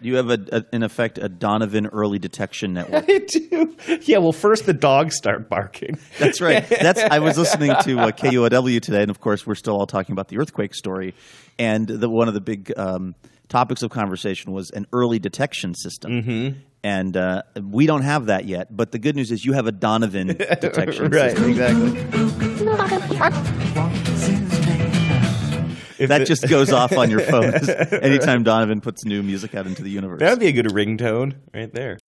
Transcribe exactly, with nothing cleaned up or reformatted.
You have, a, a, in effect, a Donovan early detection network. I do. Yeah, well, first the dogs start barking. That's right. That's I was listening to uh, K U O W today, and of course, we're still all talking about the earthquake story. And the, one of the big um, topics of conversation was an early detection system. Mm-hmm. And uh, we don't have that yet. But the good news is you have a Donovan detection right, system. Exactly. That just goes off on your phone anytime Donovan puts new music out into the universe. That would be a good ringtone right there.